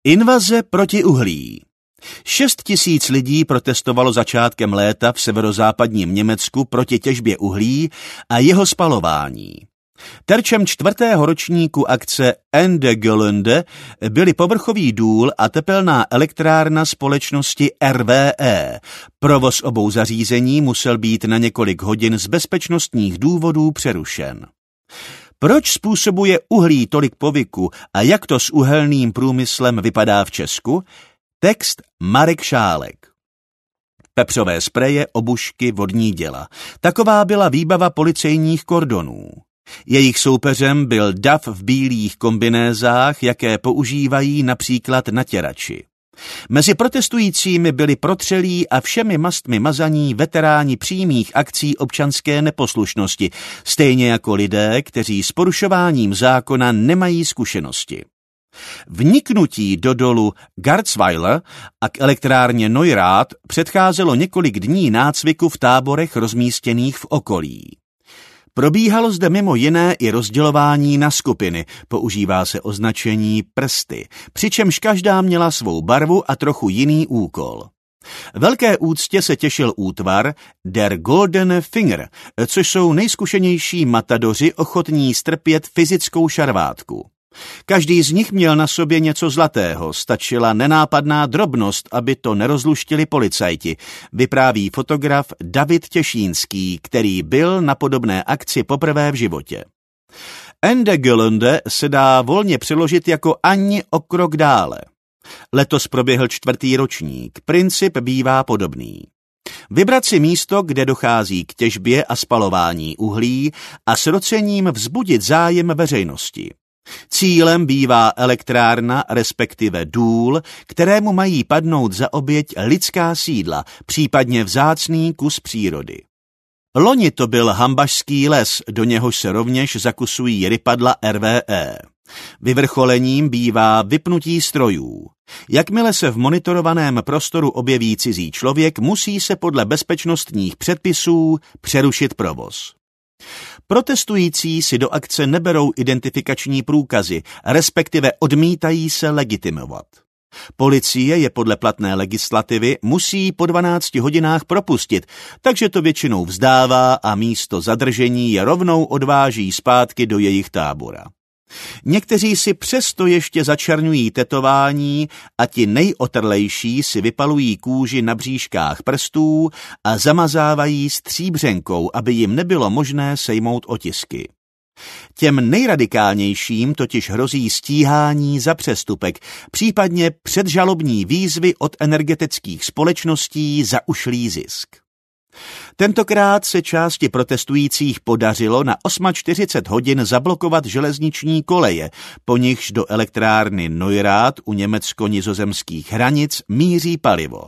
Invaze proti uhlí. 6 000 lidí protestovalo začátkem léta v severozápadním Německu proti těžbě uhlí a jeho spalování. Terčem 4. ročníku akce Ende Gelände byly povrchový důl a tepelná elektrárna společnosti RWE. Provoz obou zařízení musel být na několik hodin z bezpečnostních důvodů přerušen. Proč způsobuje uhlí tolik povyku a jak to s uhelným průmyslem vypadá v Česku? Text Marek Šálek. Pepřové spreje, obušky, vodní děla. Taková byla výbava policejních kordonů. Jejich soupeřem byl dav v bílých kombinézách, jaké používají například natěrači. Mezi protestujícími byli protřelí a všemi mastmi mazaní veteráni přímých akcí občanské neposlušnosti, stejně jako lidé, kteří s porušováním zákona nemají zkušenosti. Vniknutí do dolu Garzweiler a k elektrárně Neurath předcházelo několik dní nácviku v táborech rozmístěných v okolí. Probíhalo zde mimo jiné i rozdělování na skupiny, používá se označení prsty, přičemž každá měla svou barvu a trochu jiný úkol. Velké úctě se těšil útvar Der Goldene Finger, což jsou nejzkušenější matadoři ochotní strpět fyzickou šarvátku. Každý z nich měl na sobě něco zlatého, stačila nenápadná drobnost, aby to nerozluštili policajti, vypráví fotograf David Těšínský, který byl na podobné akci poprvé v životě. Ende Gelände se dá volně přeložit jako ani o krok dále. Letos proběhl 4. ročník, princip bývá podobný. Vybrat si místo, kde dochází k těžbě a spalování uhlí a s rocením vzbudit zájem veřejnosti. Cílem bývá elektrárna, respektive důl, kterému mají padnout za oběť lidská sídla, případně vzácný kus přírody. Loni to byl Hambašský les, do něhož se rovněž zakusují rypadla RWE. Vyvrcholením bývá vypnutí strojů. Jakmile se v monitorovaném prostoru objeví cizí člověk, musí se podle bezpečnostních předpisů přerušit provoz. Protestující si do akce neberou identifikační průkazy, respektive odmítají se legitimovat. Policie je podle platné legislativy musí po 12 hodinách propustit, takže to většinou vzdává a místo zadržení je rovnou odváží zpátky do jejich tábora. Někteří si přesto ještě začerňují tetování a ti nejotrlejší si vypalují kůži na bříškách prstů a zamazávají stříbřenkou, aby jim nebylo možné sejmout otisky. Těm nejradikálnějším totiž hrozí stíhání za přestupek, případně předžalobní výzvy od energetických společností za ušlý zisk. Tentokrát se části protestujících podařilo na 48 hodin zablokovat železniční koleje, po nichž do elektrárny Neurath u německo-nizozemských hranic míří palivo.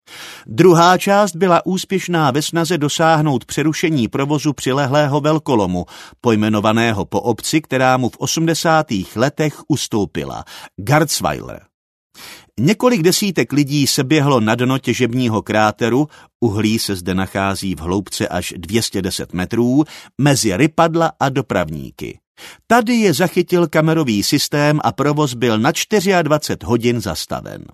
Druhá část byla úspěšná ve snaze dosáhnout přerušení provozu přilehlého velkolomu, pojmenovaného po obci, která mu v 80. letech ustoupila, Garzweiler. Několik desítek lidí se běhlo na dno těžebního kráteru, uhlí se zde nachází v hloubce až 210 metrů, mezi rypadla a dopravníky. Tady je zachytil kamerový systém a provoz byl na 24 hodin zastaven.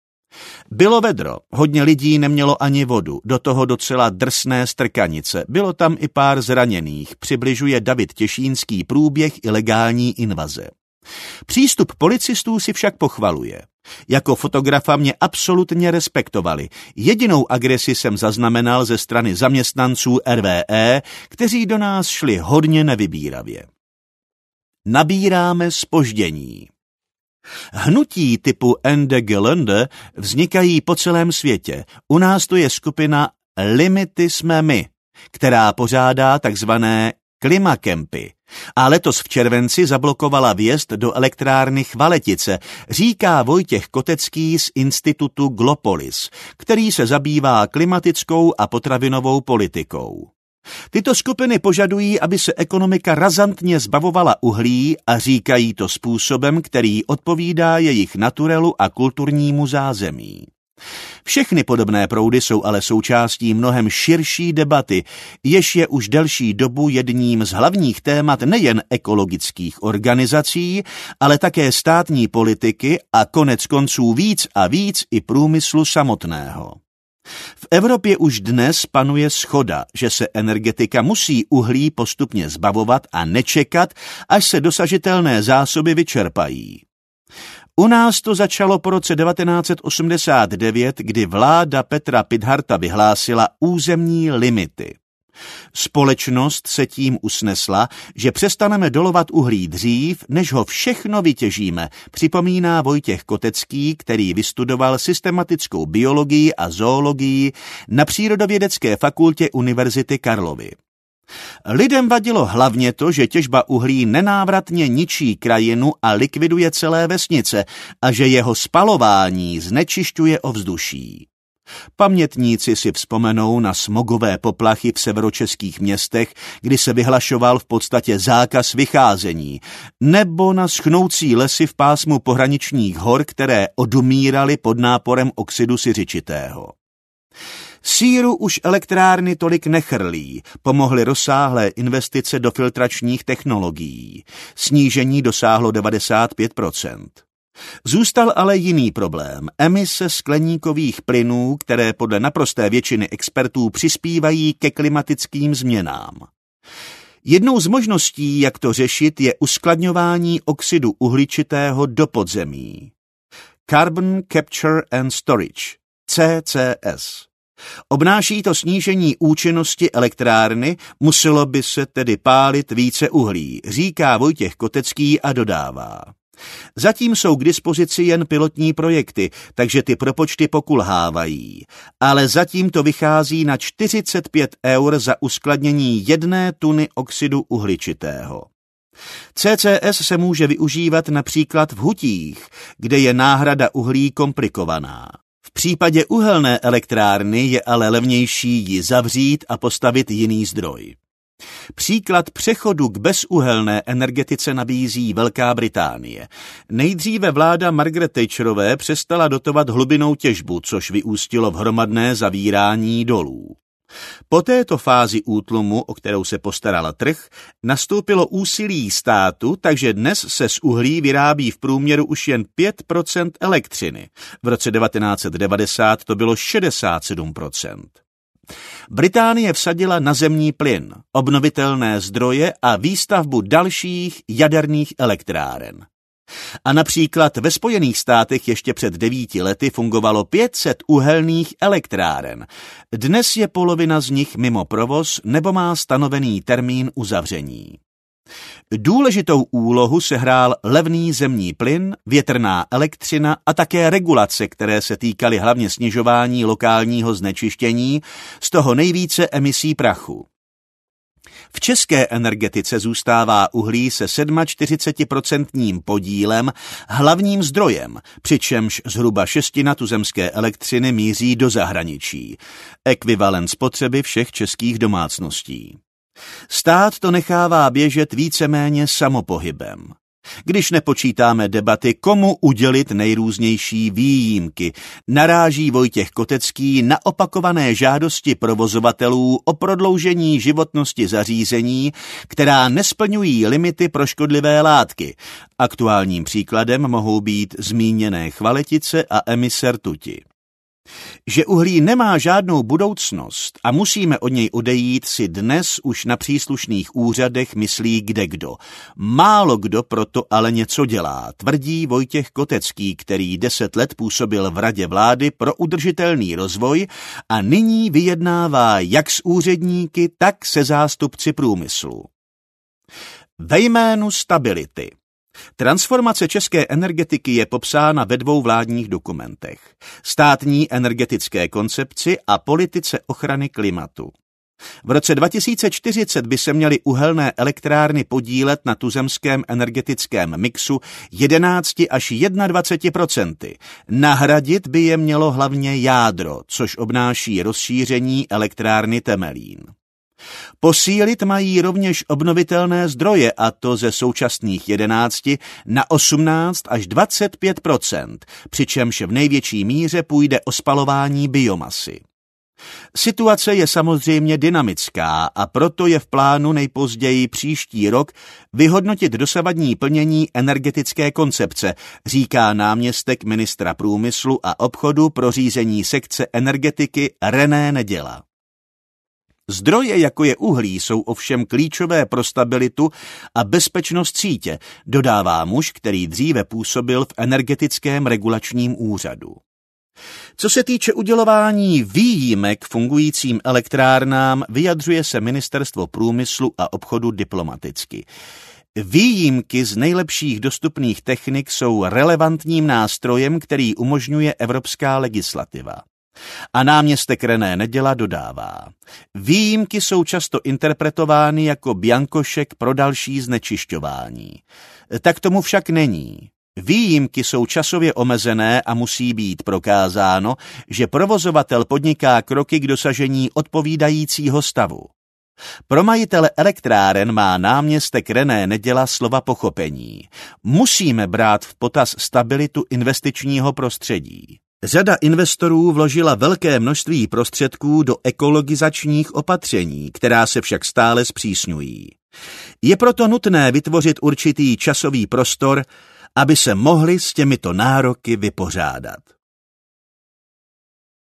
Bylo vedro, hodně lidí nemělo ani vodu, do toho docela drsné strkanice, bylo tam i pár zraněných, přibližuje David Těšínský průběh ilegální invaze. Přístup policistů si však pochvaluje. Jako fotografa mě absolutně respektovali. Jedinou agresi jsem zaznamenal ze strany zaměstnanců RWE, kteří do nás šli hodně nevybíravě. Nabíráme zpoždění. Hnutí typu Ende Gelände vznikají po celém světě. U nás to je skupina Limity jsme my, která pořádá takzvané klimakempy. A letos v červenci zablokovala vjezd do elektrárny Chvaletice, říká Vojtěch Kotecký z institutu Glopolis, který se zabývá klimatickou a potravinovou politikou. Tyto skupiny požadují, aby se ekonomika razantně zbavovala uhlí a říkají to způsobem, který odpovídá jejich naturelu a kulturnímu zázemí. Všechny podobné proudy jsou ale součástí mnohem širší debaty, jež je už delší dobu jedním z hlavních témat nejen ekologických organizací, ale také státní politiky a konec konců víc a víc i průmyslu samotného. V Evropě už dnes panuje shoda, že se energetika musí uhlí postupně zbavovat a nečekat, až se dosažitelné zásoby vyčerpají. U nás to začalo po roce 1989, kdy vláda Petra Pithardta vyhlásila územní limity. Společnost se tím usnesla, že přestaneme dolovat uhlí dřív, než ho všechno vytěžíme, připomíná Vojtěch Kotecký, který vystudoval systematickou biologii a zoologii na Přírodovědecké fakultě Univerzity Karlovy. Lidem vadilo hlavně to, že těžba uhlí nenávratně ničí krajinu a likviduje celé vesnice a že jeho spalování znečišťuje ovzduší. Pamětníci si vzpomenou na smogové poplachy v severočeských městech, kdy se vyhlašoval v podstatě zákaz vycházení, nebo na schnoucí lesy v pásmu pohraničních hor, které odumíraly pod náporem oxidu siřičitého. Síru už elektrárny tolik nechrlí, pomohly rozsáhlé investice do filtračních technologií. Snížení dosáhlo 95%. Zůstal ale jiný problém, emise skleníkových plynů, které podle naprosté většiny expertů přispívají ke klimatickým změnám. Jednou z možností, jak to řešit, je uskladňování oxidu uhličitého do podzemí. Carbon Capture and Storage, CCS. Obnáší to snížení účinnosti elektrárny, muselo by se tedy pálit více uhlí, říká Vojtěch Kotecký a dodává. Zatím jsou k dispozici jen pilotní projekty, takže ty propočty pokulhávají, ale zatím to vychází na 45 € za uskladnění 1 tuny oxidu uhličitého. CCS se může využívat například v hutích, kde je náhrada uhlí komplikovaná. V případě uhelné elektrárny je ale levnější ji zavřít a postavit jiný zdroj. Příklad přechodu k bezuhelné energetice nabízí Velká Británie. Nejdříve vláda Margaret Thatcherové přestala dotovat hlubinnou těžbu, což vyústilo v hromadné zavírání dolů. Po této fázi útlumu, o kterou se postaral trh, nastoupilo úsilí státu, takže dnes se z uhlí vyrábí v průměru už jen 5% elektřiny. V roce 1990 to bylo 67%. Británie vsadila na zemní plyn, obnovitelné zdroje a výstavbu dalších jaderných elektráren. A například ve Spojených státech ještě před 9 lety fungovalo 500 uhelných elektráren. Dnes je polovina z nich mimo provoz nebo má stanovený termín uzavření. Důležitou úlohu sehrál levný zemní plyn, větrná elektřina a také regulace, které se týkaly hlavně snižování lokálního znečištění, z toho nejvíce emisí prachu. V české energetice zůstává uhlí se 47% podílem hlavním zdrojem, přičemž zhruba 1/6 tuzemské elektřiny míří do zahraničí, ekvivalent spotřeby všech českých domácností. Stát to nechává běžet víceméně samopohybem. Když nepočítáme debaty, komu udělit nejrůznější výjimky, naráží Vojtěch Kotecký na opakované žádosti provozovatelů o prodloužení životnosti zařízení, která nesplňují limity pro škodlivé látky. Aktuálním příkladem mohou být zmíněné chvaletice a emise rtuti. Že uhlí nemá žádnou budoucnost a musíme od něj odejít, si dnes už na příslušných úřadech myslí kdekdo. Málo kdo proto ale něco dělá, tvrdí Vojtěch Kotecký, který 10 let působil v Radě vlády pro udržitelný rozvoj a nyní vyjednává jak s úředníky, tak se zástupci průmyslu. Ve jménu stability. Transformace české energetiky je popsána ve 2 vládních dokumentech. Státní energetické koncepci a politice ochrany klimatu. V roce 2040 by se měly uhelné elektrárny podílet na tuzemském energetickém mixu 11 až 21%. Nahradit by je mělo hlavně jádro, což obnáší rozšíření elektrárny Temelín. Posílit mají rovněž obnovitelné zdroje, a to ze současných 11 na 18 až 25%, přičemž v největší míře půjde o spalování biomasy. Situace je samozřejmě dynamická a proto je v plánu nejpozději příští rok vyhodnotit dosavadní plnění energetické koncepce, říká náměstek ministra průmyslu a obchodu pro řízení sekce energetiky René Neděla. Zdroje, jako je uhlí, jsou ovšem klíčové pro stabilitu a bezpečnost sítě, dodává muž, který dříve působil v Energetickém regulačním úřadu. Co se týče udělování výjimek fungujícím elektrárnám, vyjadřuje se Ministerstvo průmyslu a obchodu diplomaticky. Výjimky z nejlepších dostupných technik jsou relevantním nástrojem, který umožňuje evropská legislativa. A náměstek René Neděla dodává: výjimky jsou často interpretovány jako biankošek pro další znečišťování. Tak tomu však není. Výjimky jsou časově omezené a musí být prokázáno, že provozovatel podniká kroky k dosažení odpovídajícího stavu. Pro majitele elektráren má náměstek René Neděla slova pochopení. Musíme brát v potaz stabilitu investičního prostředí. Řada investorů vložila velké množství prostředků do ekologizačních opatření, která se však stále zpřísňují. Je proto nutné vytvořit určitý časový prostor, aby se mohli s těmito nároky vypořádat.